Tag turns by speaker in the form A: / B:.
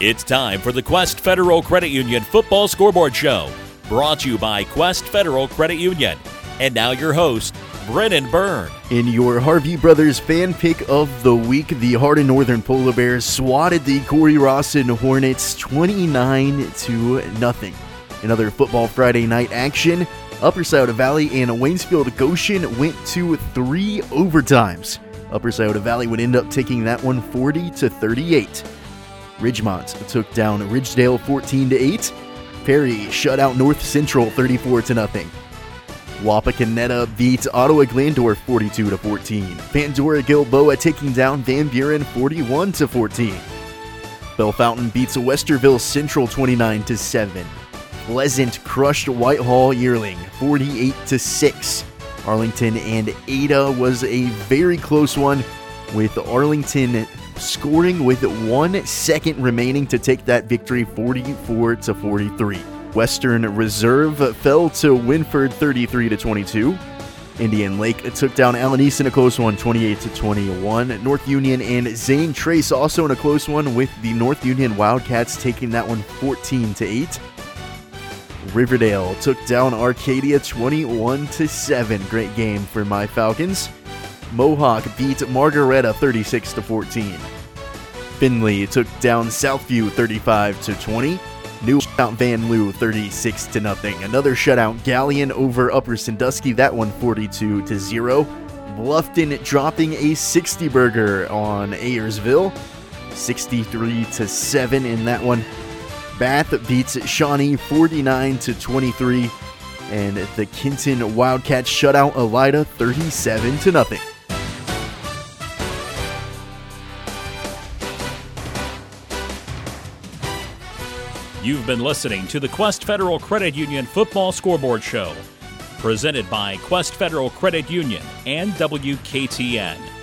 A: It's time for the Quest Federal Credit Union Football Scoreboard Show, brought to you by Quest Federal Credit Union. And now your host, Brennan Byrne.
B: In your Harvey Brothers fan pick of the week, the Hardin Northern Polar Bears swatted the Corey Rawson Hornets 29-0. In other Football Friday night action, Upper Scioto Valley and Waynesfield Goshen went to 3 overtimes. Upper Scioto Valley would end up taking that one 40-38. Ridgemont took down Ridgedale 14-8. Perry shut out North Central 34-0. Wapakoneta beat Ottawa Glandorf 42-14. Pandora Gilboa taking down Van Buren 41-14. Bellefontaine beats Westerville Central 29-7. Pleasant crushed Whitehall Yearling 48-6. Arlington and Ada was a very close one, with Arlington scoring with 1 second remaining to take that victory 44-43. Western Reserve fell to Winford 33-22. Indian Lake took down Allen East in a close one 28-21. North Union and Zane Trace also in a close one, with the North Union Wildcats taking that one 14-8. Riverdale took down Arcadia 21-7. Great game for my Falcons. Mohawk beat Margaretta 36-14. Finley took down Southview 35-20. New shutout Van Loo 36-0. Another shutout Galleon over Upper Sandusky, that one 42-0. Bluffton dropping a 60-burger on Ayersville 63-7 in that one. Bath beats Shawnee 49-23. And the Kenton Wildcats shut out Elida 37-0.
A: You've been listening to the Quest Federal Credit Union Football Scoreboard Show, presented by Quest Federal Credit Union and WKTN.